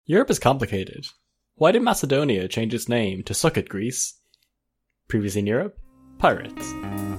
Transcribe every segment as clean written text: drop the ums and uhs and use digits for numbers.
Europe is complicated. Why did Macedonia change its name to Suck It, Greece? Previously in Europe, pirates.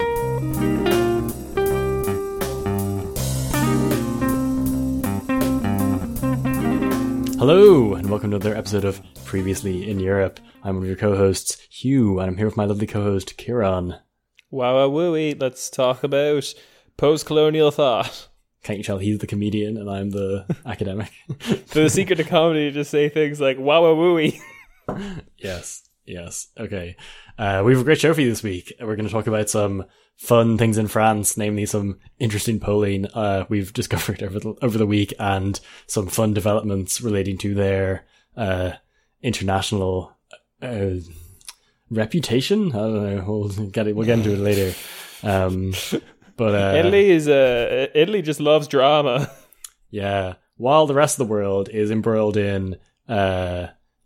Hello, and welcome to another episode of Previously in Europe. I'm one of your co-hosts, Hugh, and I'm here with my lovely co-host, Kieran. Wow, wooey, let's talk about post-colonial thought. Can't you tell he's the comedian and I'm the academic? The secret to comedy is just say things like, wow, wooey. Yes. Okay. We have a great show for you this week. We're going to talk about some fun things in France, namely some interesting polling we've discovered over the week and some fun developments relating to their international reputation. I don't know. We'll get into it later. But Italy just loves drama. Yeah. While the rest of the world is embroiled in, the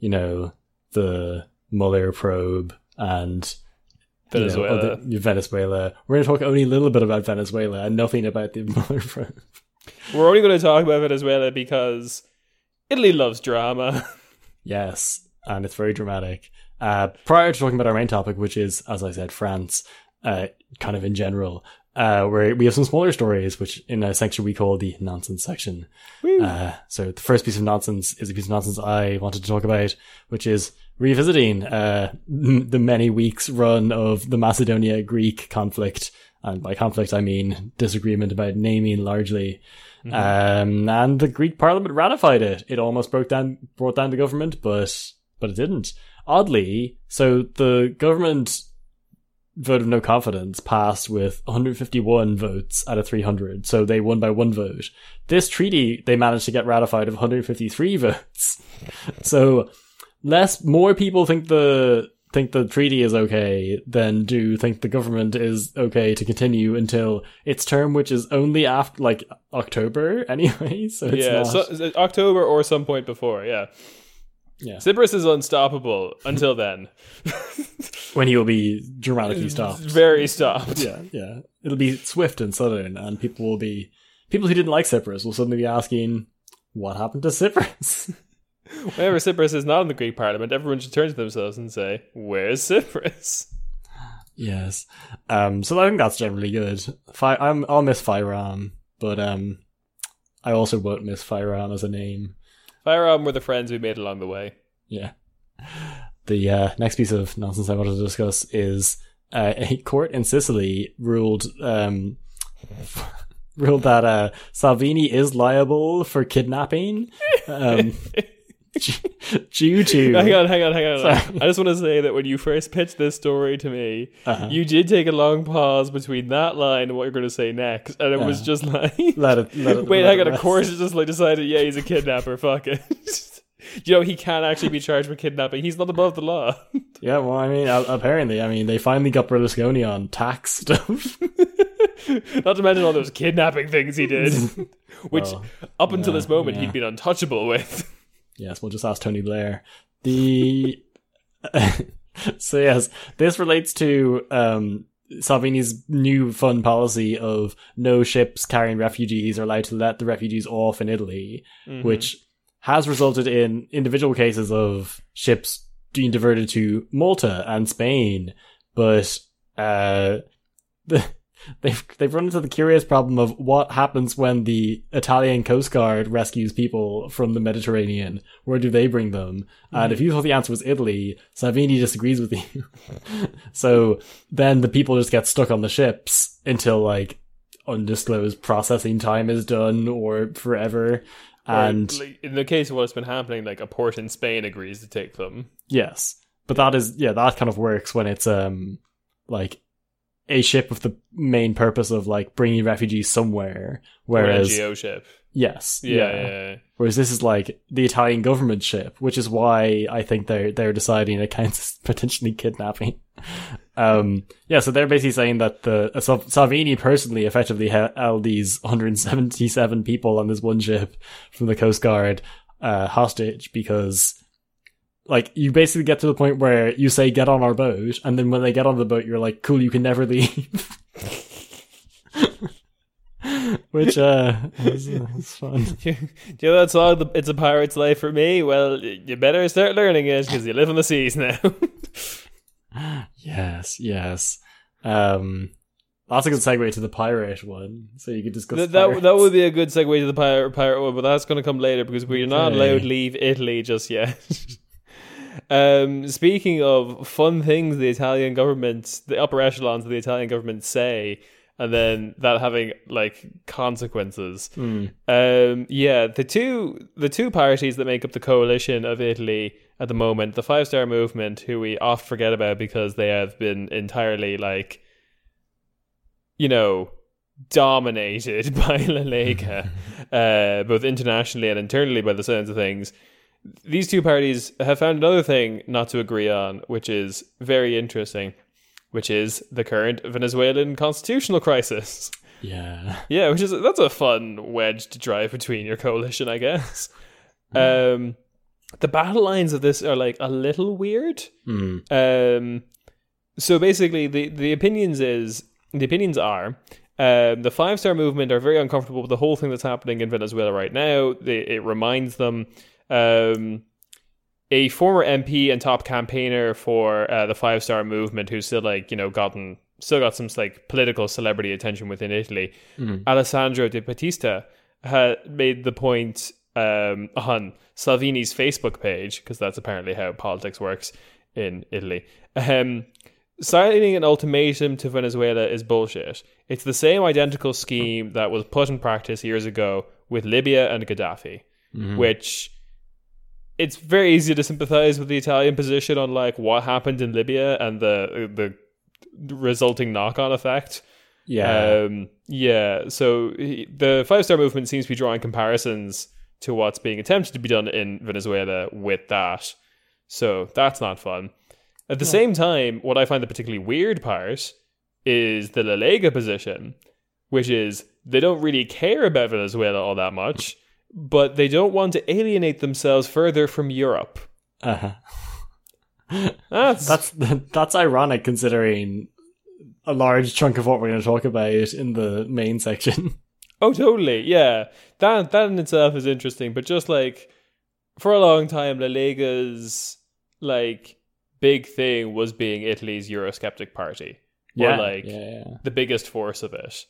Mueller probe and Venezuela. Venezuela. We're going to talk only a little bit about Venezuela and nothing about the Mueller probe. We're only going to talk about Venezuela because Italy loves drama. Yes, and it's very dramatic. Prior to talking about our main topic, which is, as I said, France, kind of in general, where we have some smaller stories, which in a section we call the nonsense section. So the first piece of nonsense is a piece of nonsense I wanted to talk about, which is revisiting the many weeks run of the Macedonia-Greek conflict. And by conflict, I mean disagreement about naming largely. Mm-hmm. And the Greek parliament ratified it. It almost brought down the government, but it didn't. Oddly, so the government vote of no confidence passed with 151 votes out of 300, so they won by one vote. This treaty, they managed to get ratified of 153 votes. So more people think the treaty is okay than do think the government is okay to continue until its term, which is only after October anyway. So it's so October or some point before. Yeah. Tsipras is unstoppable until then. When he will be dramatically stopped. Very stopped. Yeah. It'll be swift and sudden, and people who didn't like Tsipras will suddenly be asking, what happened to Tsipras? Whenever Tsipras is not in the Greek parliament, everyone should turn to themselves and say, where's Tsipras? Yes. So I think that's generally good. I'll miss Fairam, but I also won't miss Fairam as a name. Fairam were the friends we made along the way. Yeah. The next piece of nonsense I wanted to discuss is a court in Sicily ruled that Salvini is liable for kidnapping due to... Hang on. I just want to say that when you first pitched this story to me, you did take a long pause between that line and what you're going to say next, and it was just like... Let it wait, hang on, of course it just decided, yeah, he's a kidnapper, fuck it. He can't actually be charged with kidnapping. He's not above the law. Yeah, well, I mean, apparently, they finally got Berlusconi on tax stuff. Not to mention all those kidnapping things he did, which up until this moment he'd been untouchable with. Yes, we'll just ask Tony Blair. So yes, this relates to Salvini's new fun policy of no ships carrying refugees are allowed to let the refugees off in Italy, which has resulted in individual cases of ships being diverted to Malta and Spain, but they've run into the curious problem of what happens when the Italian Coast Guard rescues people from the Mediterranean. Where do they bring them? And if you thought the answer was Italy, Salvini disagrees with you. So then the people just get stuck on the ships until undisclosed processing time is done or forever. And in the case of what's been happening, a port in Spain agrees to take them. Yes, but that kind of works when it's a ship with the main purpose of bringing refugees somewhere, whereas or an NGO ship. Yes, yeah. Whereas this is the Italian government ship, which is why I think they're deciding it counts as potentially kidnapping. So they're basically saying that Salvini personally effectively held these 177 people on this one ship from the Coast Guard hostage because you basically get to the point where you say get on our boat, and then when they get on the boat you're like, cool, you can never leave. which was fun. Do you know that song, It's a Pirate's Life for Me? Well, you better start learning it because you live on the seas now. Yes. That's a good segue to the pirate one. So you could discuss that would be a good segue to the pirate one, but that's going to come later because we're not allowed to leave Italy just yet. Speaking of fun things the Italian government, the upper echelons of the Italian government say, and then that having like consequences. The two parties that make up the coalition of Italy at the moment, the Five Star Movement, who we oft forget about because they have been entirely like, you know, dominated by La Lega, both internationally and internally by the sounds of things. These two parties have found another thing not to agree on, which is very interesting, which is the current Venezuelan constitutional crisis. Yeah, that's a fun wedge to drive between your coalition, I guess. The battle lines of this are like a little weird. So basically, the opinions are the Five Star Movement are very uncomfortable with the whole thing that's happening in Venezuela right now. It reminds them. A former MP and top campaigner for the Five Star Movement, who's still like, you know, got some like political celebrity attention within Italy, Alessandro De Battista, had made the point on Salvini's Facebook page, because that's apparently how politics works in Italy. Signing an ultimatum to Venezuela is bullshit. It's the same identical scheme that was put in practice years ago with Libya and Gaddafi, which it's very easy to sympathize with the Italian position on like what happened in Libya and the resulting knock-on effect. So the Five Star Movement seems to be drawing comparisons to what's being attempted to be done in Venezuela with that. So that's not fun. At the same time, what I find the particularly weird part is the La Lega position, which is they don't really care about Venezuela all that much, but they don't want to alienate themselves further from Europe. That's ironic considering a large chunk of what we're going to talk about in the main section. Oh, totally. Yeah. That in itself is interesting, but just like for a long time, La Lega's like big thing was being Italy's Eurosceptic party. The biggest force of it.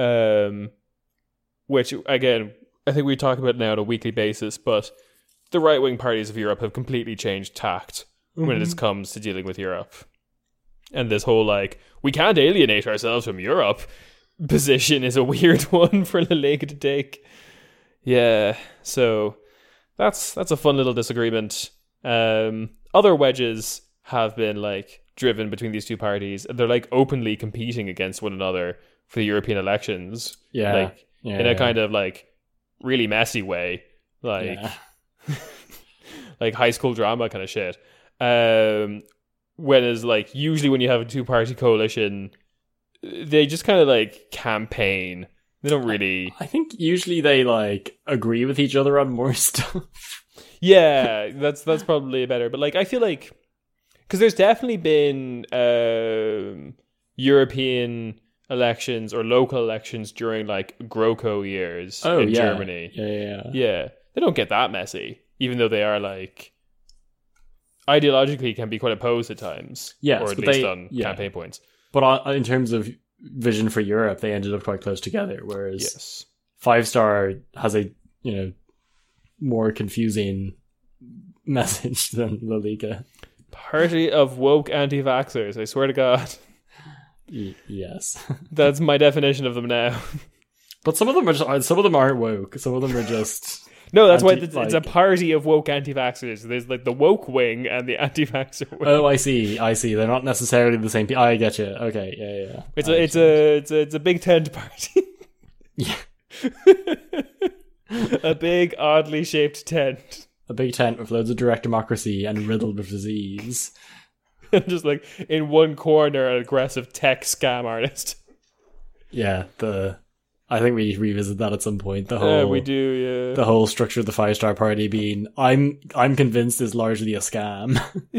Which again, I think we talk about it now on a weekly basis, but the right-wing parties of Europe have completely changed tact when it comes to dealing with Europe. And this whole, like, we can't alienate ourselves from Europe position is a weird one for La Lega to take. Yeah, so that's a fun little disagreement. Other wedges have been, like, driven between these two parties. They're, like, openly competing against one another for the European elections. In a kind of, like, really messy way, like like high school drama kind of shit. Whereas like usually when you have a two-party coalition, they just kind of like campaign. They don't really. I think usually they like agree with each other on more stuff. Yeah, that's probably better. But like I feel like because there's definitely been European elections or local elections during like GroKo years in Germany. Yeah. They don't get that messy, even though they are like ideologically can be quite opposed at times. Yes, or at least on campaign points. But in terms of vision for Europe, they ended up quite close together. Whereas Five Star has a more confusing message than La Lega. Party of woke anti-vaxxers. I swear to God. Yes, that's my definition of them now. But some of them aren't woke. Some of them are just no. That's why it's a party of woke anti-vaxxers. There's like the woke wing and the anti-vaxxer wing. Oh, I see. They're not necessarily the same people. I get you. Okay, yeah. It's a big tent party. Yeah, a big oddly shaped tent. A big tent with loads of direct democracy and riddled with disease. Just like in one corner, an aggressive tech scam artist. Yeah, I think we revisit that at some point. The whole we do, yeah. The whole structure of the Five Star Party being, I'm convinced, is largely a scam.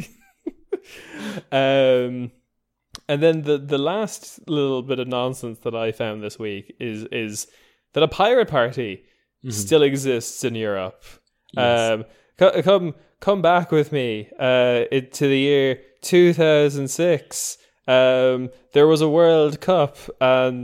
And then the last little bit of nonsense that I found this week is that a pirate party still exists in Europe. Yes. Come back with me to the year 2006. There was a World Cup, and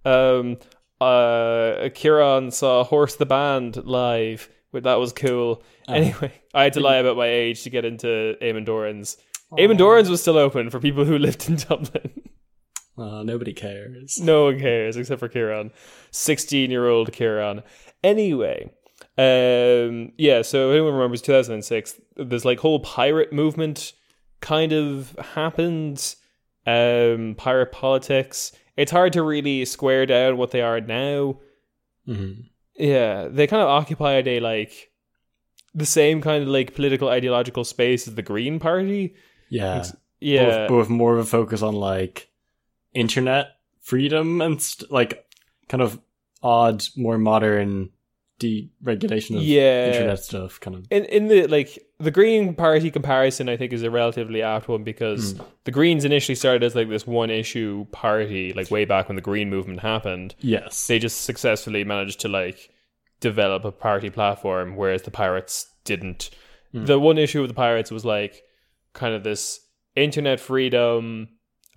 Kieran saw Horse the Band live. That was cool. Anyway, I had to lie about my age to get into Eamon Doran's. Eamon Doran's was still open for people who lived in Dublin. Nobody cares. No one cares except for Kieran. 16-year-old Kieran. Anyway, so if anyone remembers 2006, this like whole pirate movement kind of happened. Pirate politics. It's hard to really square down what they are now. Mm-hmm. Yeah, they kind of occupied the same kind of like political ideological space as the Green Party. Yeah. Yeah. But with more of a focus on like internet freedom and like kind of odd, more modern deregulation of internet stuff kind of. In the like the Green Party comparison, I think is a relatively apt one because the Greens initially started as like this one issue party, like way back when the Green movement happened. Yes. They just successfully managed to like develop a party platform, whereas the Pirates didn't. The one issue with the Pirates was like kind of this internet freedom,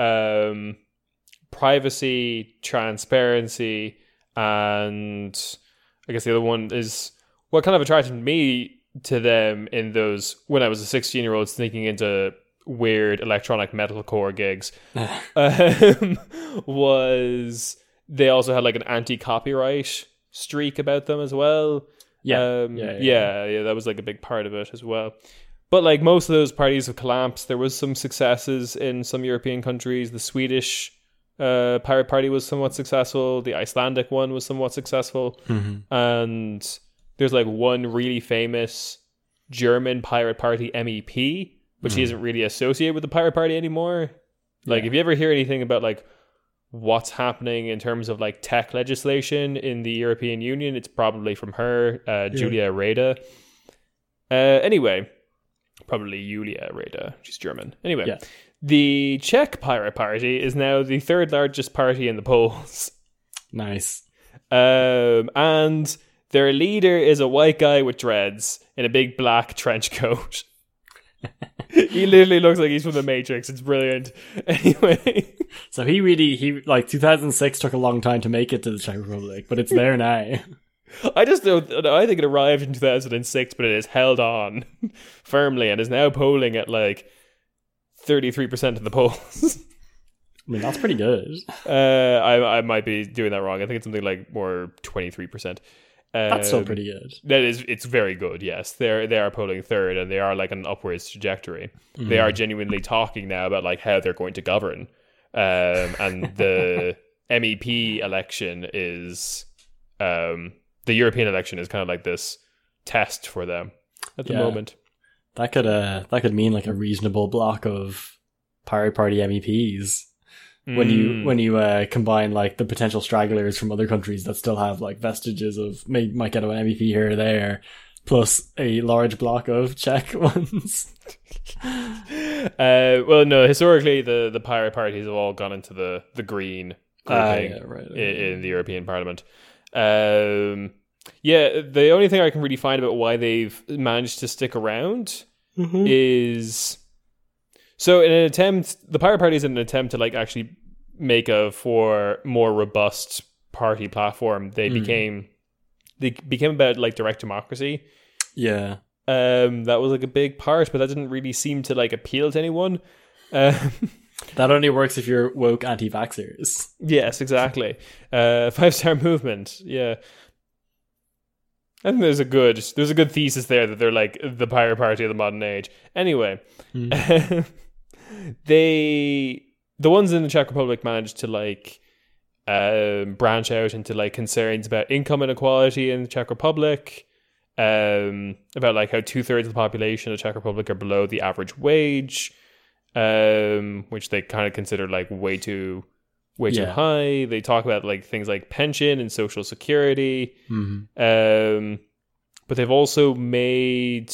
privacy, transparency, and I guess the other one is what kind of attracted me to them in those when I was a 16-year-old sneaking into weird electronic metalcore gigs was they also had like an anti-copyright streak about them as well. Yeah, that was like a big part of it as well. But like most of those parties have collapsed. There was some successes in some European countries. The Swedish pirate party was somewhat successful. The Icelandic one was somewhat successful. And there's like one really famous German pirate party MEP, but she isn't really associated with the pirate party anymore. Like if you ever hear anything about like what's happening in terms of like tech legislation in the European Union, it's probably from her, Julia Reda. Anyway, probably Julia Reda. She's German. Anyway, the Czech pirate party is now the third largest party in the polls. Nice. And their leader is a white guy with dreads in a big black trench coat. He literally looks like he's from the Matrix. It's brilliant. Anyway. So he like 2006 took a long time to make it to the Czech Republic, but it's there now. I just don't. I think it arrived in 2006, but it has held on firmly and is now polling at like 33% of the polls. I mean, that's pretty good. I might be doing that wrong. I think it's something like more 23%. That's still pretty good. It's very good. Yes, they are polling third, and they are like an upwards trajectory. They are genuinely talking now about like how they're going to govern, and the MEP election is, the European election is kind of like this test for them at the moment. That could mean like a reasonable block of pirate party MEPs. When you combine like the potential stragglers from other countries that still have like vestiges of might get an MEP here or there, plus a large block of Czech ones. Well, no, historically the pirate parties have all gone into the green grouping in the European Parliament. The only thing I can really find about why they've managed to stick around is. So the pirate party is in an attempt to like actually make a more robust party platform. They became about like direct democracy. Yeah. That was like a big part, but that didn't really seem to like appeal to anyone. That only works if you're woke anti-vaxxers. Yes, exactly. 5-star movement. Yeah. I think there's a good thesis there that they're like the pirate party of the modern age. Anyway, the ones in the Czech Republic managed to like branch out into like concerns about income inequality in the Czech Republic, about like how 2/3 of the population of the Czech Republic are below the average wage, which they kind of consider like way too high. They talk about like things like pension and social security, but they've also made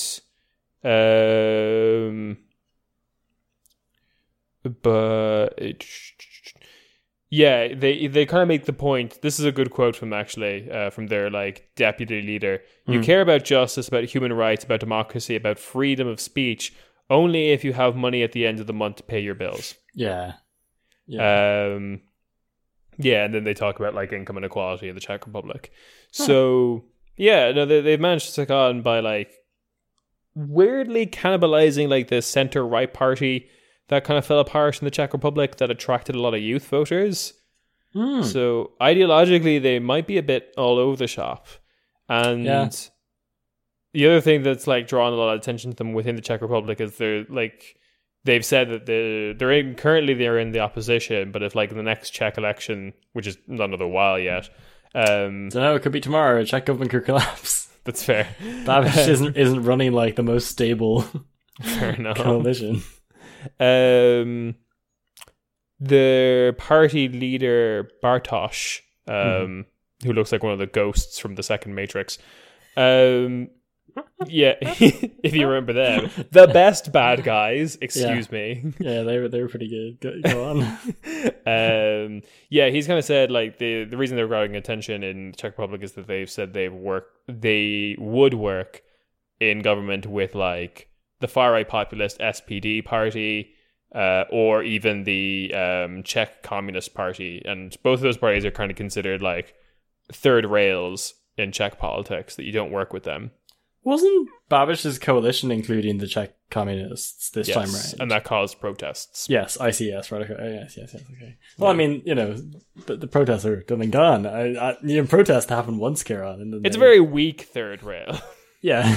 Yeah, they kind of make the point. This is a good quote from actually from their like deputy leader. You care about justice, about human rights, about democracy, about freedom of speech only if you have money at the end of the month to pay your bills. Yeah. And then they talk about like income inequality in the Czech Republic. So they've managed to stick on by like weirdly cannibalizing like the center right party that kind of fell apart in the Czech Republic that attracted a lot of youth voters. So ideologically, they might be a bit all over the shop. And the other thing that's like drawn a lot of attention to them within the Czech Republic is they've said that they're in the opposition, but if like in the next Czech election, which is not another while yet, don't know, it could be tomorrow. Czech government could collapse. That's fair. Babiš isn't running like the most stable coalition. The party leader Bartosz, who looks like one of the ghosts from the second Matrix, if you remember them, the best bad guys. Excuse me. Yeah, they were pretty good. Go on. He's kind of said like the reason they're grabbing attention in the Czech Republic is that they've said they would work in government with like the far right populist SPD party, or even the Czech Communist Party, and both of those parties are kind of considered like third rails in Czech politics. That you don't work with them. Wasn't Babiš's coalition including the Czech Communists this time around? And that caused protests. Yes, I see. Yes, right. Okay. Yes. Okay. Well, I mean, the protests are done and gone. Protests happen once, Kieran. It's a very weak third rail. Yeah.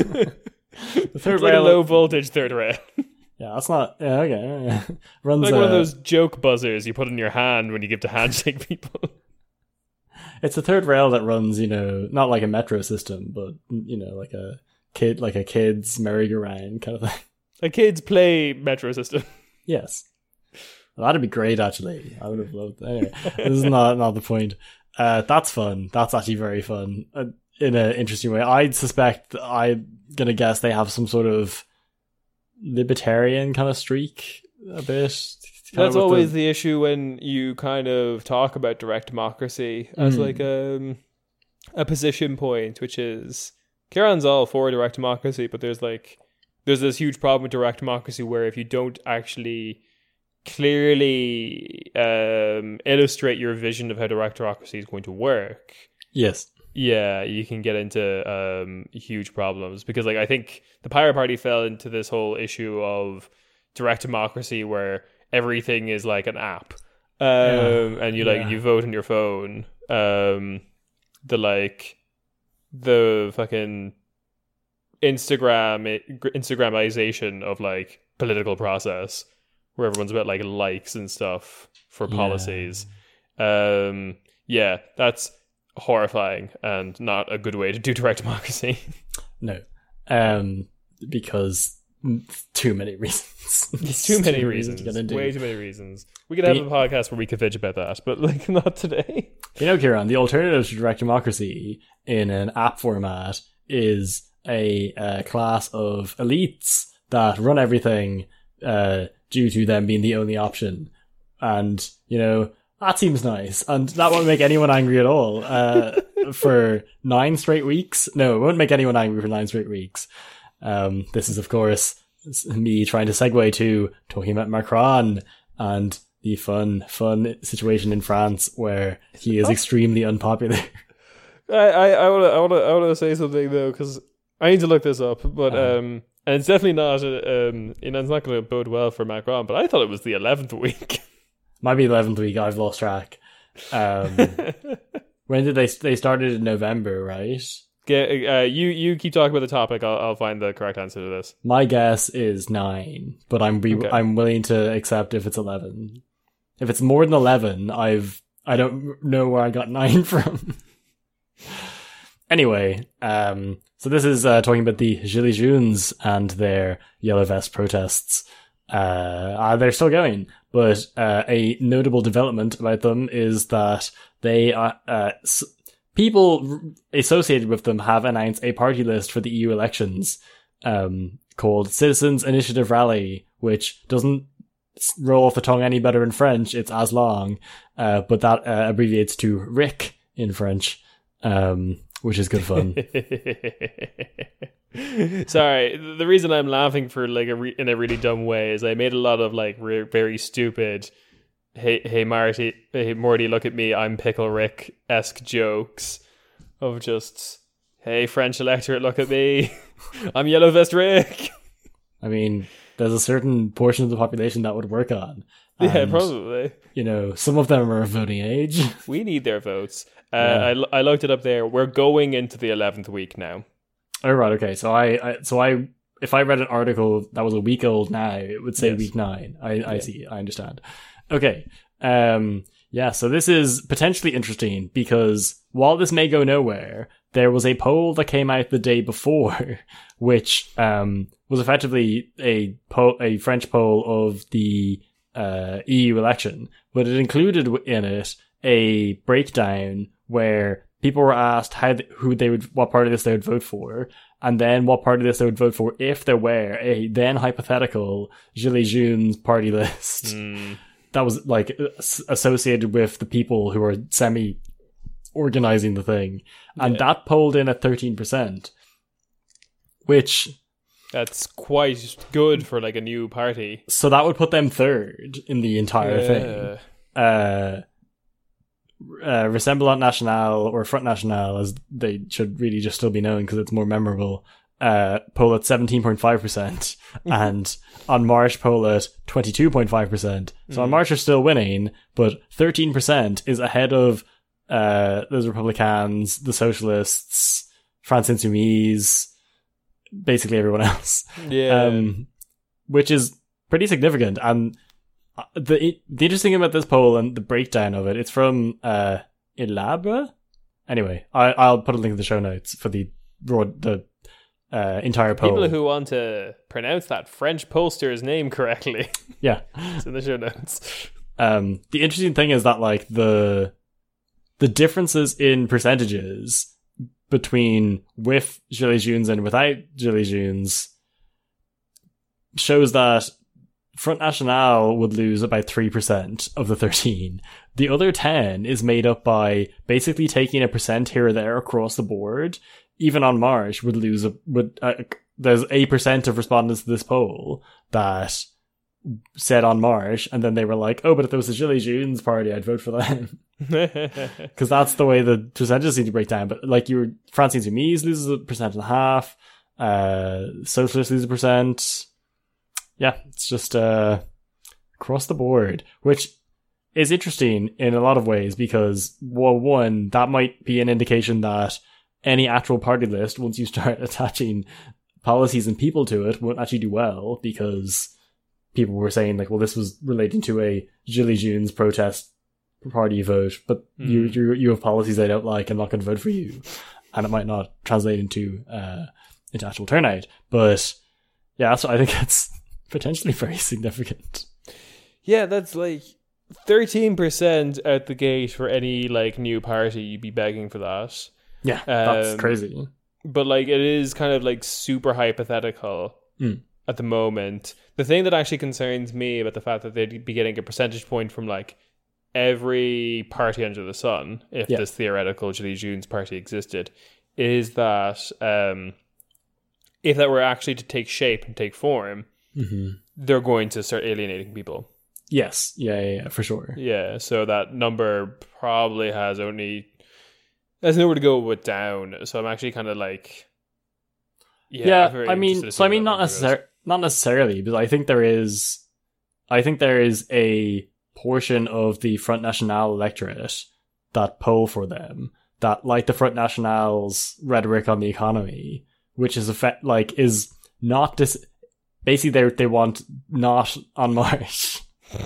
The third rail, like low voltage third rail. Yeah, that's not. Yeah, okay. Runs like one of those joke buzzers you put in your hand when you give to handshake people. It's a third rail that runs, not like a metro system, but like a kid's merry-go-round kind of thing. A kid's play metro system. Yes, well, that'd be great. Actually, I would have loved. Anyway, this is not the point. That's fun. That's actually very fun in an interesting way. I'd suspect. I'm gonna guess they have some sort of libertarian kind of streak a bit. That's always the issue when you kind of talk about direct democracy as like a position point, which is Kieran's all for direct democracy, but there's this huge problem with direct democracy where if you don't actually clearly illustrate your vision of how direct democracy is going to work, you can get into huge problems. Because like I think the Pirate Party fell into this whole issue of direct democracy where everything is like an app, and you vote on your phone. The fucking Instagramization of like political process, where everyone's about like likes and stuff for policies. That's horrifying and not a good way to do direct democracy. No, because too many reasons. Too many reasons. Way too many reasons. We could have a podcast where we could bitch about that, but like not today. Kieran, the alternative to direct democracy in an app format is a class of elites that run everything due to them being the only option. And, that seems nice. And that won't make anyone angry at all for 9 straight weeks. No, it won't make anyone angry for 9 straight weeks. This is, of course, me trying to segue to talking about Macron and the fun situation in France where he is extremely unpopular. I want to say something though, because I need to look this up, but and it's definitely not it's not going to bode well for Macron. But I thought it was the 11th week. Might be the 11th week. I've lost track. When did they started in November, right? You keep talking about the topic. I'll find the correct answer to this. My guess is 9, but I'm willing to accept if it's 11. If it's more than 11, I don't know where I got 9 from. Anyway, so this is talking about the Gilets Jaunes and their yellow vest protests. They're still going, but a notable development about them is that they people associated with them have announced a party list for the EU elections called Citizens Initiative Rally, which doesn't roll off the tongue any better in French, it's as long, but that abbreviates to Rick in French, which is good fun. Sorry, the reason I'm laughing for like in a really dumb way is I made a lot of like very stupid hey Marty, hey Morty, look at me, I'm Pickle Rick-esque jokes of just, hey French electorate, look at me, I'm Yellow Vest Rick. I mean, there's a certain portion of the population that would work on. Yeah, probably. You know, some of them are of voting age. We need their votes. I looked it up there. We're going into the 11th week now. Oh, right, okay. So if I read an article that was a week old now, it would say week 9. I see. I understand. Okay. So this is potentially interesting because while this may go nowhere, there was a poll that came out the day before, which was effectively a French poll of the EU election, but it included in it a breakdown where people were asked what party list they would vote for, and then what party list they would vote for if there were a then hypothetical Gilets Jaunes party list that was like associated with the people who are organizing the thing, and that polled in at 13%, which that's quite good for like a new party. So that would put them third in the entire thing. Rassemblement National, or Front National as they should really just still be known because it's more memorable, poll at 17.5%, and En Marche poll at 22.5%. So En Marche are still winning, but 13% is ahead of those Republicans, the Socialists, France Insoumise, basically everyone else. Which is pretty significant. And the interesting thing about this poll and the breakdown of it, it's from Elabre. Anyway, I'll put a link in the show notes for the entire poll. People who want to pronounce that French pollster's name correctly. Yeah. It's in the show notes. The interesting thing is that like the differences in percentages between with Gilets Jaunes and without Gilets Jaunes shows that Front National would lose about 3% of the 13. The other 10 is made up by basically taking a percent here or there across the board. Even En Marche would lose there's 8% of respondents to this poll that said En Marche, and then they were like, oh, but if there was a Gilets Jaunes party, I'd vote for them. Because that's the way the percentages seem to break down. But like France Insoumise loses 1.5%, Socialists lose 1%. Yeah, it's just across the board, which is interesting in a lot of ways because, well, one, that might be an indication that any actual party list, once you start attaching policies and people to it, won't actually do well because people were saying like, well, this was relating to a Gilets Jaunes protest party vote, but you have policies I don't like, I'm not going to vote for you, and it might not translate into actual turnout. But yeah, so I think it's potentially very significant. Yeah, that's like 13% out the gate for any like new party. You'd be begging for that. Yeah, that's crazy. But like it is kind of like super hypothetical at the moment. The thing that actually concerns me about the fact that they'd be getting a percentage point from like every party under the sun, if this theoretical Gilets Jaunes party existed, is that if that were actually to take shape and take form, they're going to start alienating people. Yes. Yeah, for sure. Yeah, so that number probably has nowhere to go with down. So I'm actually kind of like, I mean, not necessarily, but I think there is a portion of the Front National electorate that poll for them that like the Front National's rhetoric on the economy, which is is not basically they want not En Marche.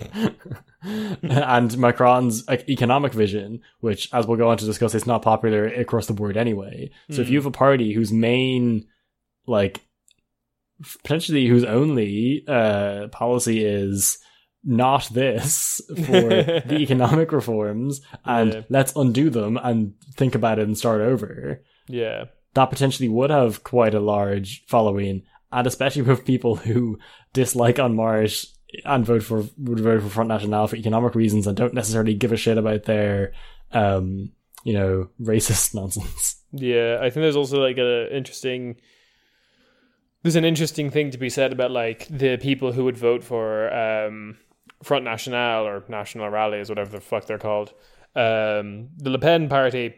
And Macron's economic vision, which, as we'll go on to discuss, is not popular across the board anyway. So if you have a party whose main, potentially whose only policy is not this for the economic reforms, and let's undo them and think about it and start over. Yeah, that potentially would have quite a large following, and especially with people who dislike En Marche and would vote for Front National for economic reasons and don't necessarily give a shit about their racist nonsense. Yeah, I think there's also like there's an interesting thing to be said about like the people who would vote for Front National or National Rallies, whatever the fuck they're called. The Le Pen party,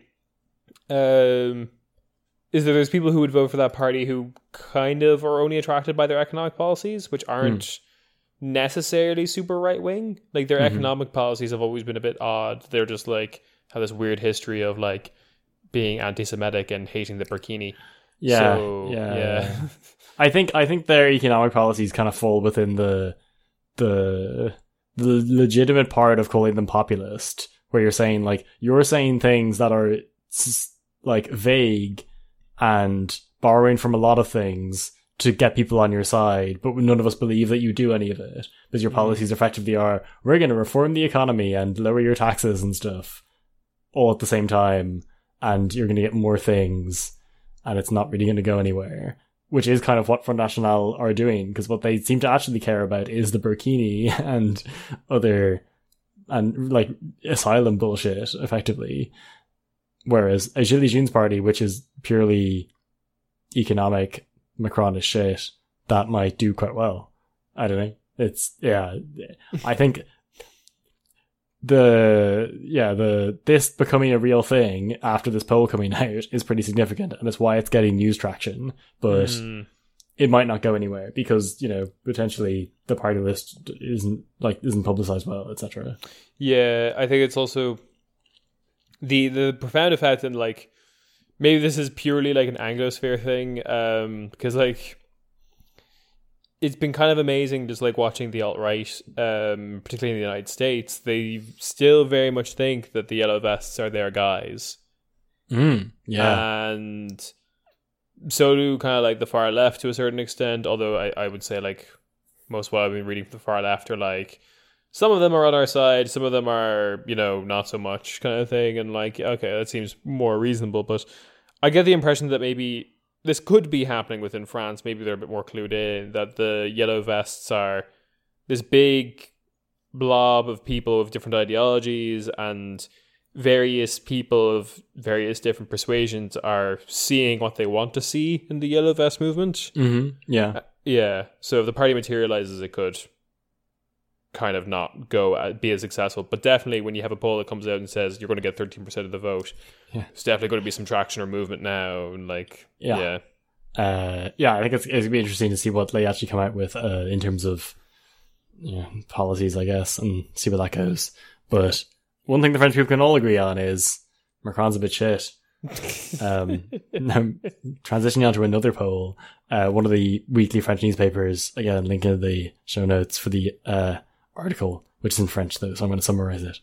is that there's people who would vote for that party who kind of are only attracted by their economic policies, which aren't necessarily super right wing. Like their economic policies have always been a bit odd. They're just like have this weird history of like being anti-Semitic and hating the burkini. Yeah. I think their economic policies kind of fall within the legitimate part of calling them populist, where you're saying things that are like vague and borrowing from a lot of things to get people on your side, but none of us believe that you do any of it, because your policies effectively are, we're going to reform the economy and lower your taxes and stuff all at the same time, and you're going to get more things, and it's not really going to go anywhere. Which is kind of what Front National are doing, because what they seem to actually care about is the burkini and like asylum bullshit, effectively. Whereas a Gilets Jaunes party, which is purely economic, Macronist shit, that might do quite well. I don't know. I think this becoming a real thing after this poll coming out is pretty significant, and it's why it's getting news traction, but it might not go anywhere because, potentially the party list isn't publicized well, etc. Yeah, I think it's also the profound effect, and like maybe this is purely like an Anglosphere thing, because like it's been kind of amazing just like watching the alt-right, particularly in the United States. They still very much think that the yellow vests are their guys. Yeah. And so do kind of like the far left to a certain extent, although I would say like most of what I've been reading from the far left are like, some of them are on our side, some of them are, not so much kind of thing. And like, okay, that seems more reasonable. But I get the impression that maybe this could be happening within France. Maybe they're a bit more clued in, that the yellow vests are this big blob of people with different ideologies, and various people of various different persuasions are seeing what they want to see in the yellow vest movement. Yeah. Yeah. So if the party materializes, it could kind of not be as successful. But definitely when you have a poll that comes out and says you're going to get 13% of the vote, there's definitely going to be some traction or movement now. And like, I think it's going to be interesting to see what they actually come out with in terms of policies, I guess, and see where that goes. But one thing the French people can all agree on is Macron's a bit shit. Now, transitioning on to another poll, one of the weekly French newspapers, again, link in the show notes for the article, which is in French though, so I'm going to summarize it.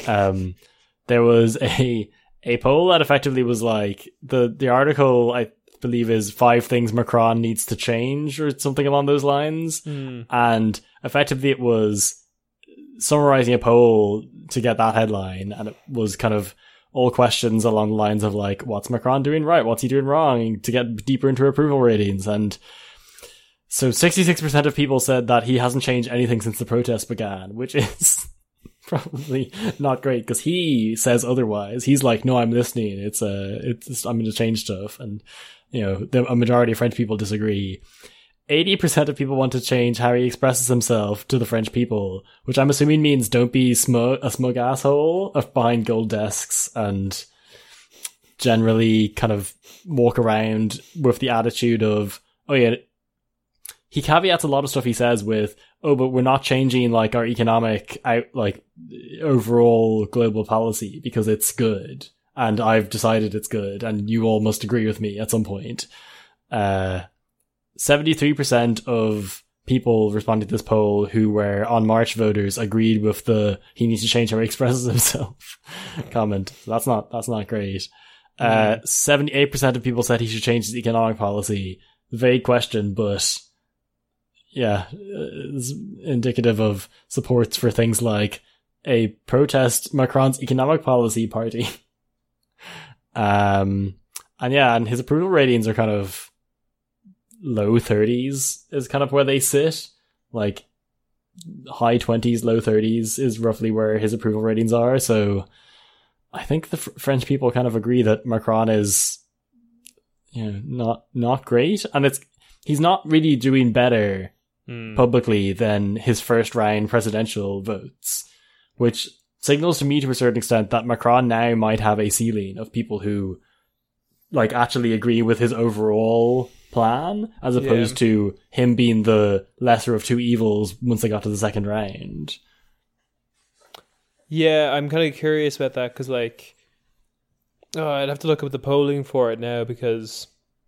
There was a poll that effectively was like, the article, I believe, is 5 things Macron needs to change or something along those lines. And effectively it was summarizing a poll to get that headline, and it was kind of all questions along the lines of like, what's Macron doing right? What's he doing wrong? To get deeper into approval ratings. And so 66% of people said that he hasn't changed anything since the protests began, which is probably not great because he says otherwise. He's like, no, I'm listening. I'm going to change stuff. And, a majority of French people disagree. 80% of people want to change how he expresses himself to the French people, which I'm assuming means don't be a smug asshole behind gold desks and generally kind of walk around with the attitude of, oh yeah, he caveats a lot of stuff he says with, oh, but we're not changing like our economic overall global policy because it's good and I've decided it's good and you all must agree with me at some point. 73% of people responding to this poll who were on March voters agreed with the he needs to change how he expresses himself comment. So that's not great. 78% of people said he should change his economic policy. Vague question, but yeah, it's indicative of supports for things like a protest Macron's economic policy party. And his approval ratings are kind of low 30s is kind of where they sit. Like high 20s, low 30s is roughly where his approval ratings are. So I think the French people kind of agree that Macron is, not great, and he's not really doing better publicly than his first round presidential votes, which signals to me to a certain extent that Macron now might have a ceiling of people who like actually agree with his overall plan, as opposed to him being the lesser of two evils once they got to the second round. Yeah, I'm kind of curious about that because, like, I'd have to look up the polling for it now because,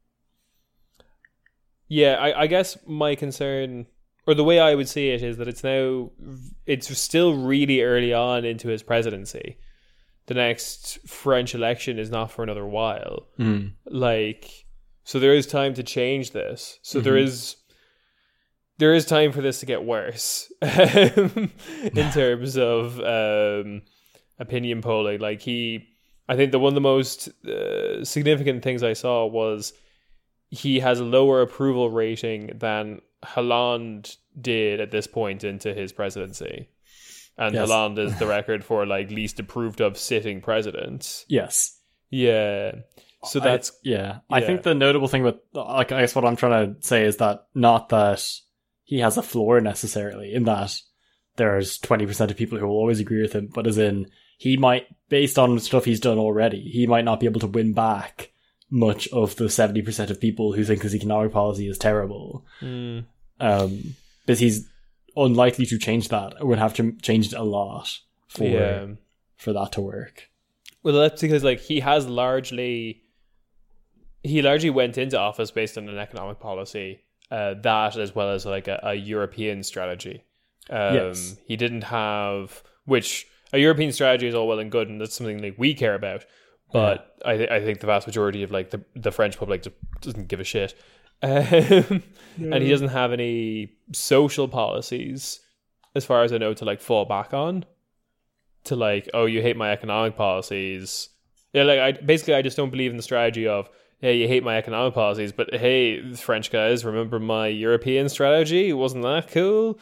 I guess my concern, or the way I would see it, is that it's still really early on into his presidency. The next French election is not for another while. So there is time to change this. So there is time for this to get worse in terms of opinion polling. Like I think one of the most significant things I saw was he has a lower approval rating than Hollande did at this point into his presidency. And yes. Hollande is the record for like least approved of sitting president. Yes. Yeah. So that's... I think the notable thing with... like, I guess what I'm trying to say is that not that he has a floor necessarily, in that there's 20% of people who will always agree with him, but as in, he might, based on stuff he's done already, he might not be able to win back much of the 70% of people who think his economic policy is terrible. Because he's unlikely to change that. It would have to change it a lot for that to work. Well, that's because like he largely went into office based on an economic policy, that as well as like a European strategy. Yes. He didn't have, which a European strategy is all well and good, and that's something like we care about. But I think the vast majority of like the French public doesn't give a shit. And he doesn't have any social policies, as far as I know, to like fall back on. To like, oh, you hate my economic policies. Yeah, like I just don't believe in the strategy of, hey, you hate my economic policies, but hey, French guys, remember my European strategy? Wasn't that cool?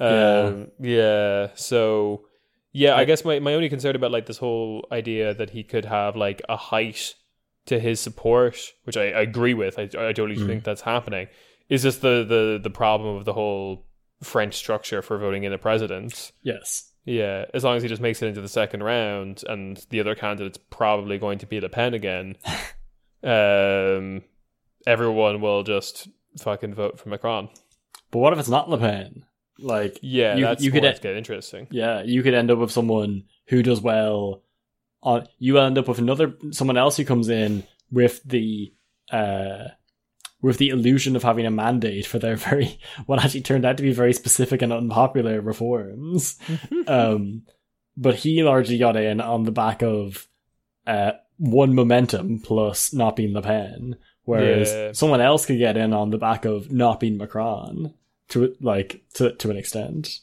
So I guess my only concern about like this whole idea that he could have like a height to his support, which I agree with, I totally think that's happening, is just the problem of the whole French structure for voting in a president. Yes. Yeah, as long as he just makes it into the second round and the other candidate's probably going to be Le Pen again, everyone will just fucking vote for Macron. But what if it's not Le Pen? Like, you could get interesting. Yeah, you could end up with someone who does well. You end up with someone else who comes in with the illusion of having a mandate for their what actually turned out to be very specific and unpopular reforms. But he largely got in on the back of one momentum plus not being Le Pen, whereas someone else could get in on the back of not being Macron to an extent.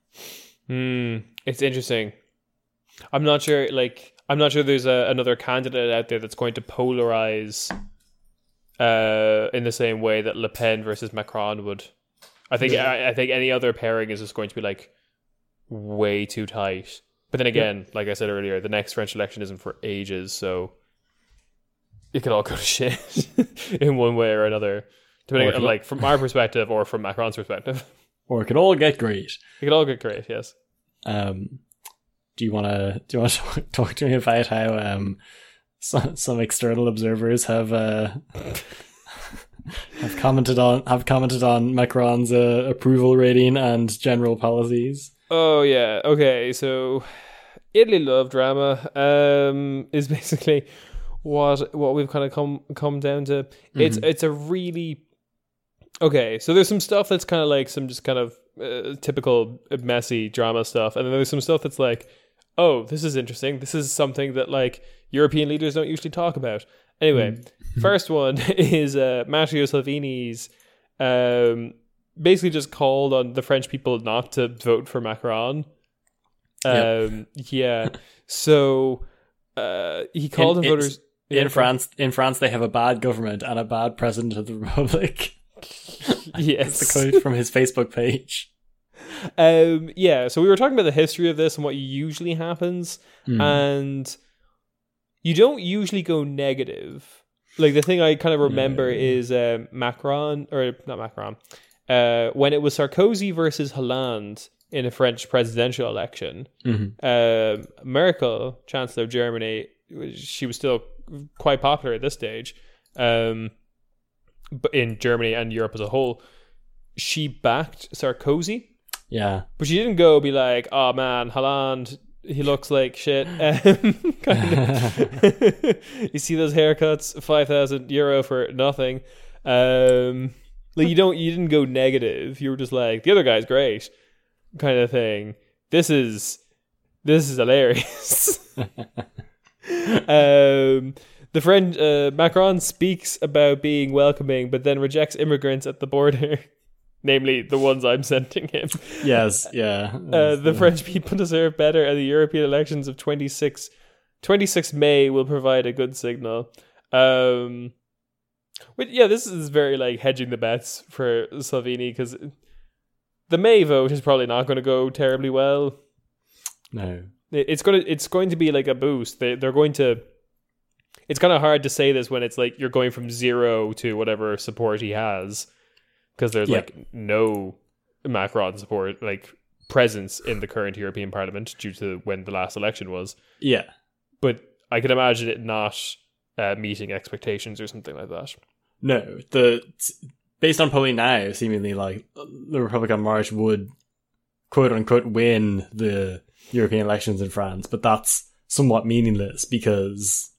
It's interesting. I'm not sure there's another candidate out there that's going to polarize in the same way that Le Pen versus Macron would. I think any other pairing is just going to be like way too tight. But then again, like I said earlier, the next French election isn't for ages, so it could all go to shit in one way or another, depending on like from our perspective or from Macron's perspective. Or it could all get great. It could all get great, yes. Do you want to talk to me about how some external observers have commented on Macron's approval rating and general policies? Oh yeah, okay. So Italy love drama is basically what we've kind of come down to. It's a really okay. So there's some stuff that's kind of like some just kind of typical messy drama stuff, and then there's some stuff that's like, oh, this is interesting. This is something that like European leaders don't usually talk about. Anyway, first one is Matteo Salvini's basically just called on the French people not to vote for Macron. So he called on voters in France. In France, they have a bad government and a bad president of the republic. Yes, that's the quote from his Facebook page. So we were talking about the history of this and what usually happens, and you don't usually go negative. Like, the thing I kind of remember is Macron, or not Macron, when it was Sarkozy versus Hollande in a French presidential election, Merkel, Chancellor of Germany, she was still quite popular at this stage, but in Germany and Europe as a whole, she backed Sarkozy. Yeah. But she didn't go be like, oh man, Hollande, he looks like shit. You see those haircuts, €5,000 for nothing. Like, you didn't go negative. You were just like, the other guy's great, kind of thing. This is hilarious. The French Macron speaks about being welcoming, but then rejects immigrants at the border. Namely, the ones I'm sending him. Yes, yeah. The French people deserve better, and the European elections of 26 May will provide a good signal. But yeah, this is very like hedging the bets for Salvini, because the May vote is probably not going to go terribly well. No, it's going to be like a boost. They're going to. It's kind of hard to say this when it's like you're going from 0 to whatever support he has. Because there's like no Macron support, like presence in the current European Parliament due to when the last election was. Yeah. But I can imagine it not meeting expectations or something like that. No. Based on polling now, seemingly like the Republican March would quote unquote win the European elections in France, but that's somewhat meaningless because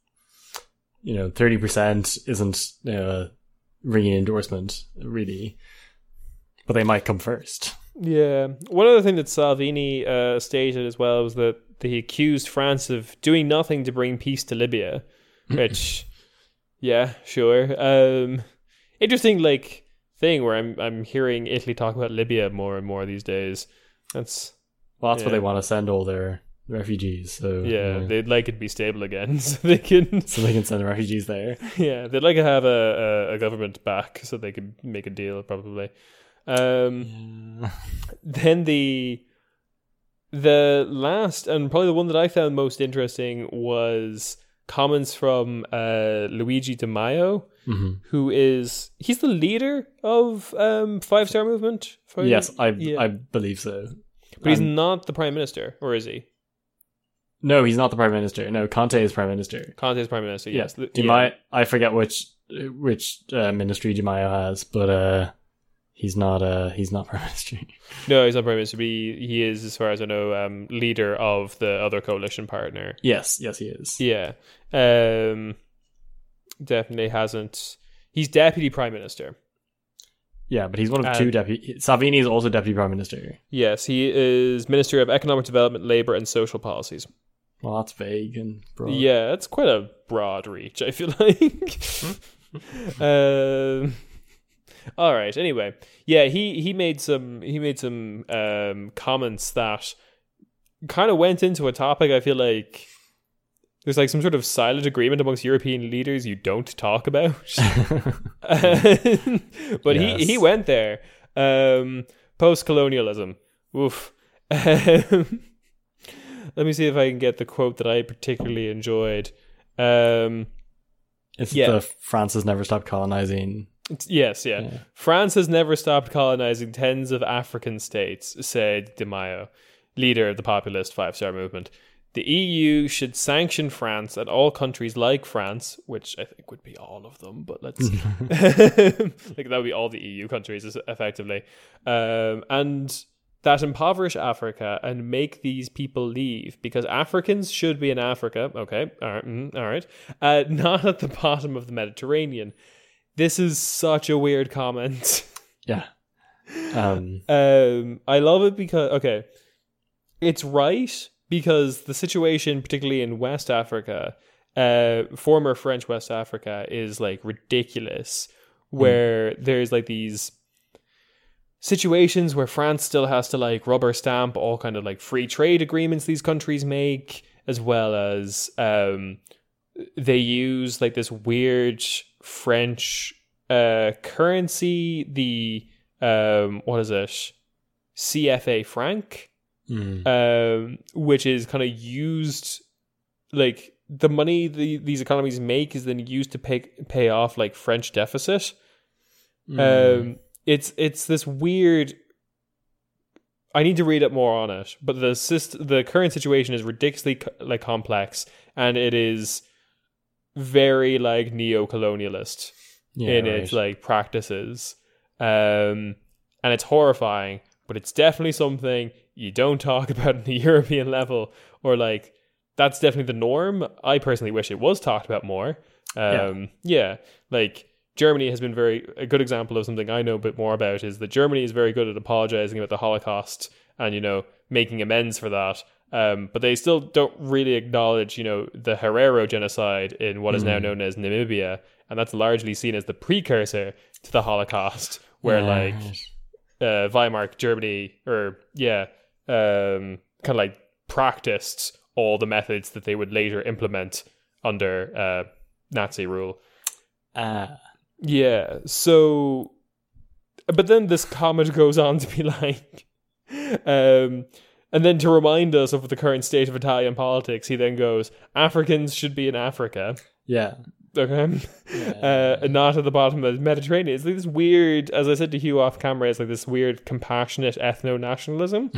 30% isn't ringing endorsement, really. But they might come first. Yeah. One other thing that Salvini stated as well was that he accused France of doing nothing to bring peace to Libya, which, yeah, sure. Interesting, like, thing where I'm hearing Italy talk about Libya more and more these days. That's where they want to send all their refugees. So they'd like it to be stable again, so they can send the refugees there. Yeah, they'd like to have a government back so they can make a deal, probably. Then the last and probably the one that I found most interesting was comments from Luigi Di Maio, who he's the leader of Five Star Movement. Yes, I believe so. But he's not the Prime Minister, or is he? No, he's not the Prime Minister. No, Conte is Prime Minister. Conte is Prime Minister, yes. I forget which ministry Di Maio has, but he's not Prime Minister. No, he's not Prime Minister, but he is, as far as I know, leader of the other coalition partner. Yes, he is. Yeah. Definitely hasn't. He's Deputy Prime Minister. Yeah, but he's one of two deputy. Salvini is also Deputy Prime Minister. Yes, he is Minister of Economic Development, Labour and Social Policies. Well, that's vague and broad. Yeah, it's quite a broad reach, I feel like. All right. Anyway, yeah, he made some comments that kind of went into a topic I feel like there's like some sort of silent agreement amongst European leaders you don't talk about. But yes. he went there. Post-colonialism. Oof. Let me see if I can get the quote that I particularly enjoyed. It's the France has never stopped colonizing. Yes. France has never stopped colonizing tens of African states, said Di Maio, leader of the populist Five Star Movement. The EU should sanction France and all countries like France, which I think would be all of them, but let's like that would be all the EU countries effectively, and that impoverish Africa and make these people leave because Africans should be in Africa. Okay, all right, not at the bottom of the Mediterranean. This is such a weird comment. Yeah. I love it because it's right. Because the situation, particularly in West Africa, former French West Africa, is like ridiculous. Where there's like these situations where France still has to like rubber stamp all kind of like free trade agreements these countries make, as well as they use like this weird French currency, the what is it? CFA franc, which is kind of used, like the money these economies make is then used to pay off like French deficit. It's this weird. I need to read up more on it, but the current situation is ridiculously like complex, and it is very like neo-colonialist in its like practices, and it's horrifying. But it's definitely something you don't talk about at the European level, or like that's definitely the norm. I personally wish it was talked about more. Like Germany has been a good example of something I know a bit more about, is that Germany is very good at apologizing about the Holocaust and, you know, making amends for that. But they still don't really acknowledge, you know, the Herero genocide in what is now known as Namibia. And that's largely seen as the precursor to the Holocaust, where Weimar Germany, kind of like practiced all the methods that they would later implement under Nazi rule. Yeah, so, but then this comment goes on to be like, and then to remind us of the current state of Italian politics, he then goes, Africans should be in Africa. Yeah. Okay. Not at the bottom of the Mediterranean. It's like this weird, as I said to Hugh off camera, it's like this weird compassionate ethno-nationalism.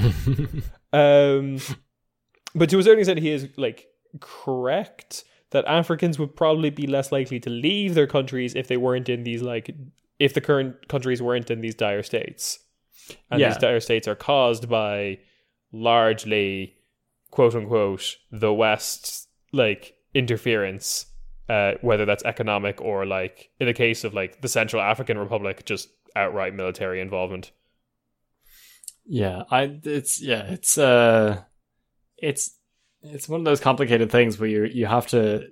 But to a certain extent, he is like correct that Africans would probably be less likely to leave their countries if they weren't in these if the current countries weren't in these dire states. And these dire states are caused by largely, quote unquote, the West's like interference, whether that's economic or like in the case of like the Central African Republic, just outright military involvement. It's one of those complicated things where you have to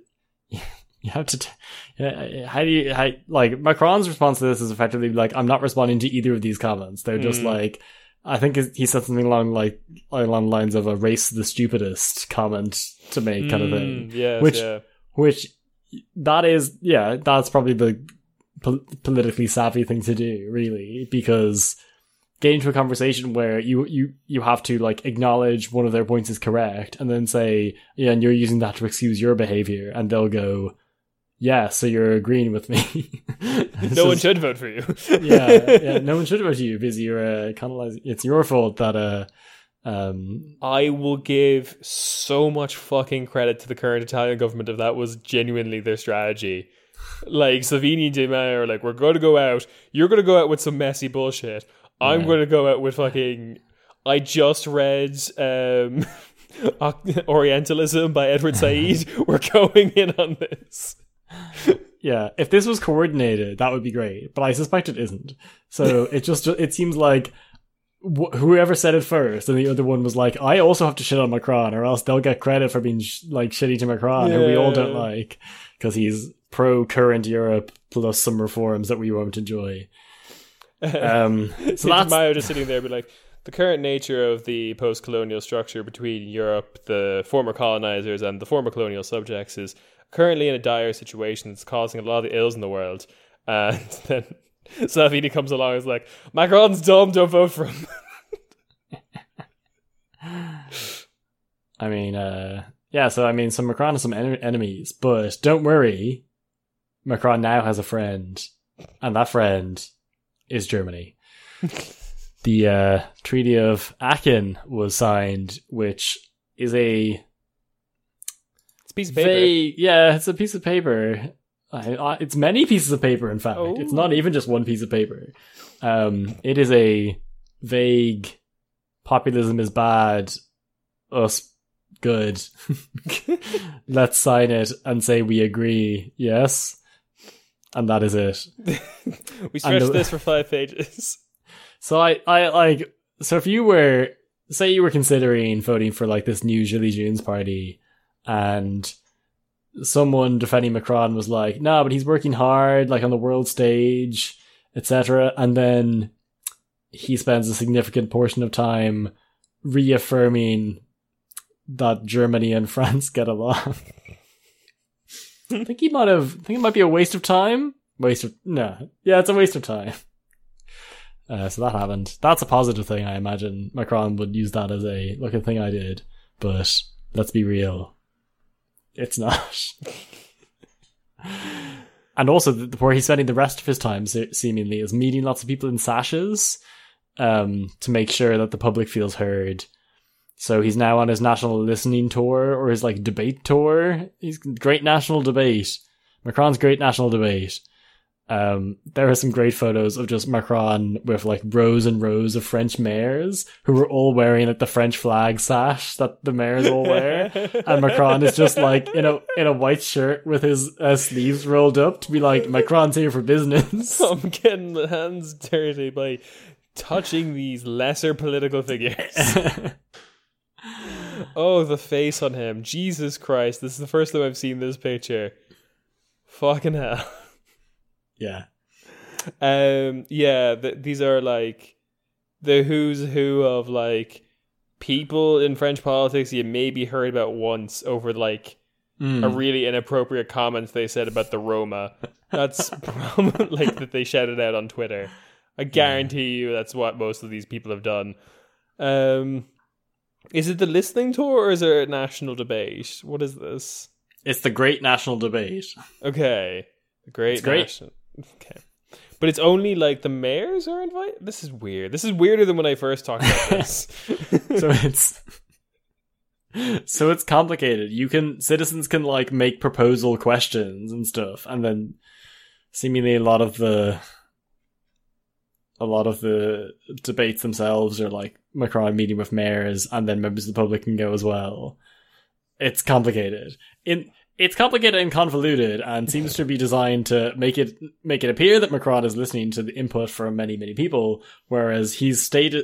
like Macron's response to this is effectively like, I'm not responding to either of these comments. They're just like, I think he said something along the lines of a race to the stupidest comment to make kind of thing. Which that's probably the politically savvy thing to do, really, because get into a conversation where you have to like acknowledge one of their points is correct and then say, yeah, and you're using that to excuse your behavior, and they'll go, yeah, so you're agreeing with me. No one should vote for you. No one should vote for you because you're kind of like, it's your fault that I will give so much fucking credit to the current Italian government if that was genuinely their strategy. Like Salvini and Di Maio are like, we're going to go out, you're going to go out with some messy bullshit, I'm going to go out with fucking... I just read Orientalism by Edward Said. We're going in on this. Yeah, if this was coordinated, that would be great. But I suspect it isn't. So it seems like whoever said it first, and the other one was like, I also have to shit on Macron, or else they'll get credit for being shitty to Macron, who we all don't like, because he's pro-current Europe plus some reforms that we won't enjoy. So that's Mayo just sitting there, be like, the current nature of the post-colonial structure between Europe, the former colonizers, and the former colonial subjects is currently in a dire situation. It's causing a lot of the ills in the world. And then Salvini comes along and is like, Macron's dumb, don't vote for him. So Macron has some enemies, but don't worry, Macron now has a friend, and that friend is Germany. The Treaty of Aachen was signed, which is it's a piece of paper. It's a piece of paper. It's many pieces of paper, in fact. Oh. It's not even just one piece of paper. It is a vague, populism is bad, us good. Let's sign it and say we agree, yes. And that is it. We stretched this for 5 pages. So so if you were, say you were considering voting for like this new Gilets Jaunes party, and someone defending Macron was like, no, but he's working hard, like on the world stage, etc. And then he spends a significant portion of time reaffirming that Germany and France get along. I think it might be a waste of time. It's a waste of time. So that happened. That's a positive thing. I imagine Macron would use that as a look at the thing I did. But let's be real, it's not. And also, where he's spending the rest of his time, seemingly, is meeting lots of people in sashes to make sure that the public feels heard. So he's now on his national listening tour, or his like debate tour. He's great national debate. Macron's great national debate. There are some great photos of just Macron with like rows and rows of French mayors who were all wearing like the French flag sash that the mayors all wear, and Macron is just like in a white shirt with his sleeves rolled up to be like, Macron's here for business. I'm getting the hands dirty by touching these lesser political figures. Oh, the face on him. Jesus Christ. This is the first time I've seen this picture. Fucking hell. Yeah. These are like the who's who of like people in French politics you maybe heard about once over like a really inappropriate comment they said about the Roma. That's probably like that they shouted out on Twitter. I guarantee you that's what most of these people have done. Is it the listening tour or is it a national debate? What is this? It's the Great National Debate. Okay. The Great Great. National. Okay. But it's only like the mayors are invited? This is weird. This is weirder than when I first talked about this. So it's complicated. Citizens can like make proposal questions and stuff, and then seemingly a lot of the debates themselves are like Macron meeting with mayors, and then members of the public can go as well. It's complicated. It's complicated and convoluted, and seems to be designed to make it appear that Macron is listening to the input from many, many people, whereas he stated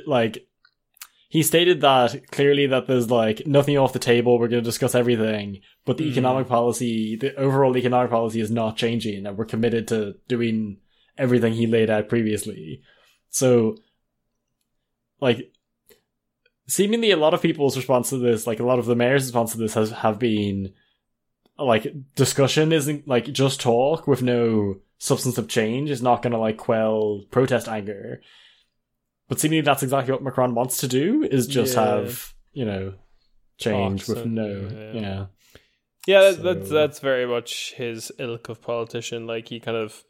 that clearly that there's like nothing off the table, we're going to discuss everything, but the overall economic policy is not changing, and we're committed to doing everything he laid out previously. So, like, seemingly a lot of people's response to this, like a lot of the mayor's response to this have been like, discussion isn't like just talk with no substantive change is not going to like quell protest anger. But seemingly that's exactly what Macron wants to do, is just have, change Talks with and, no, that's very much his ilk of politician. Like he kind of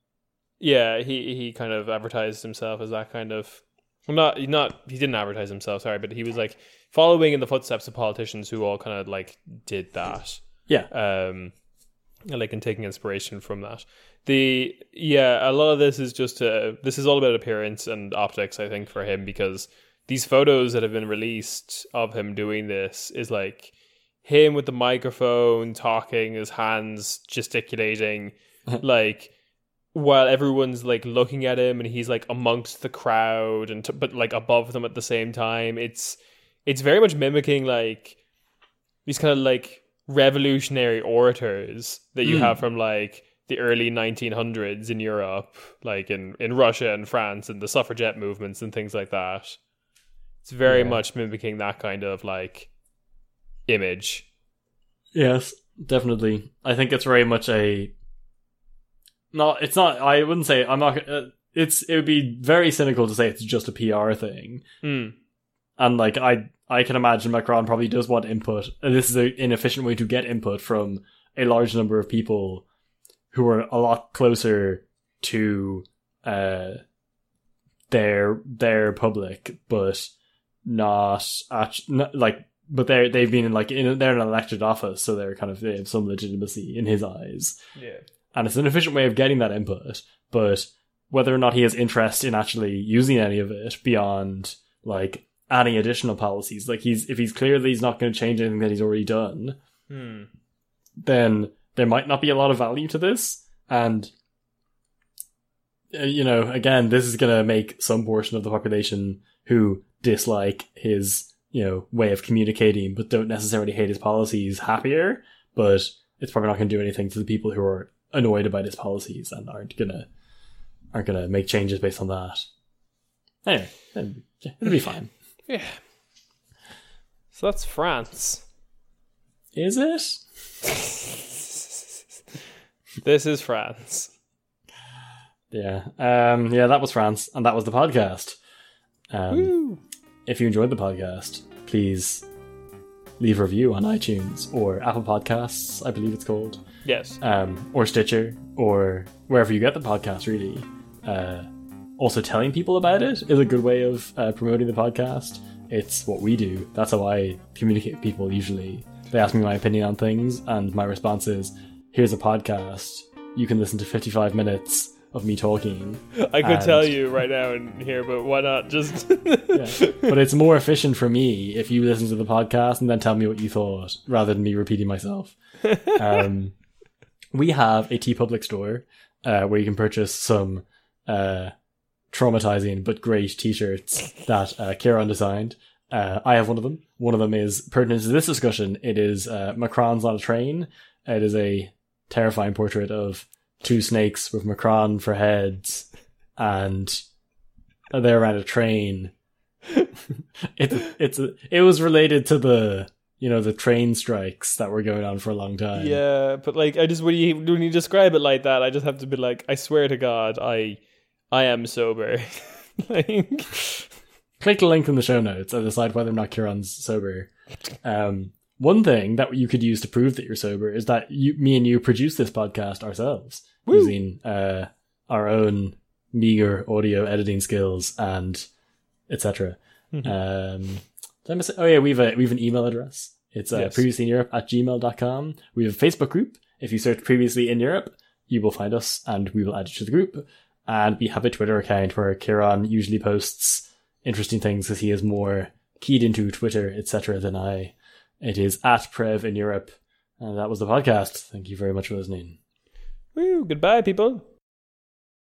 advertised himself as that kind of, he didn't advertise himself, sorry, but he was like following in the footsteps of politicians who all kind of like did that. Yeah. And taking inspiration from that. A lot of this is this is all about appearance and optics, I think, for him, because these photos that have been released of him doing this is like him with the microphone, talking, his hands gesticulating, like while everyone's like looking at him and he's like amongst the crowd but like above them at the same time. It's very much mimicking like these kind of like revolutionary orators that you have from like the early 1900s in Europe, like in Russia and France and the suffragette movements and things like that. It's very much mimicking that kind of like image. Yes, definitely. I think it's very much it would be very cynical to say it's just a PR thing. And like I can imagine Macron probably does want input, and this is an inefficient way to get input from a large number of people who are a lot closer to their public, but they've been they're in an elected office, so they have some legitimacy in his eyes. Yeah, and it's an efficient way of getting that input, but whether or not he has interest in actually using any of it beyond like adding additional policies, like if he's clear that he's not going to change anything that he's already done, then there might not be a lot of value to this. And again, this is going to make some portion of the population who dislike his way of communicating but don't necessarily hate his policies happier, but it's probably not going to do anything to the people who are annoyed about his policies and aren't gonna make changes based on that. Anyway, it'll be fine. Yeah. So that's France. Is it? This is France. Yeah. Yeah, that was France, and that was the podcast. If you enjoyed the podcast, please leave a review on iTunes or Apple Podcasts, I believe it's called. Yes. Or Stitcher, or wherever you get the podcast, really. Also, telling people about it is a good way of promoting the podcast. It's what we do. That's how I communicate with people usually. They ask me my opinion on things, and my response is, here's a podcast. You can listen to 55 minutes of me talking. I could tell you right now and here, but why not just... Yeah. But it's more efficient for me if you listen to the podcast and then tell me what you thought, rather than me repeating myself. We have a TeePublic store where you can purchase some traumatizing but great t-shirts that Kieran designed. I have one of them. One of them is pertinent to this discussion. It is Macron's on a train. It is a terrifying portrait of two snakes with Macron for heads, and they're around a train. It was related to the train strikes that were going on for a long time. Yeah, but like when you describe it like that, I just have to be like, I swear to God, I am sober. Like, click the link in the show notes and decide whether or not Kieran's sober. One thing that you could use to prove that you're sober is that me and you produce this podcast ourselves. Woo. Using our own meager audio editing skills and etc. Oh yeah, we've an email address. It's previouslyineurop@gmail.com. We have a Facebook group. If you search Previously in Europe, you will find us and we will add you to the group. And we have a Twitter account where Kieran usually posts interesting things because he is more keyed into Twitter, etc. than I. It is @Prev in Europe. And that was the podcast. Thank you very much for listening. Woo, goodbye, people.